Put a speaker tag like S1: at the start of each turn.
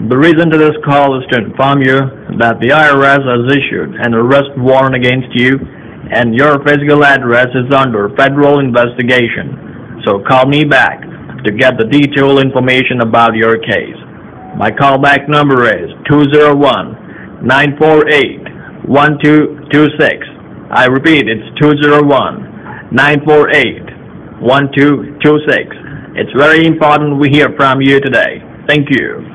S1: The reason to this call is to inform you that the IRS has issued an arrest warrant against you and your physical address is under federal investigation. So call me back to get the detailed information about your case. My callback number is 201-948-1226. I repeat, it's 201-948-1226. It's very important we hear from you today. Thank you.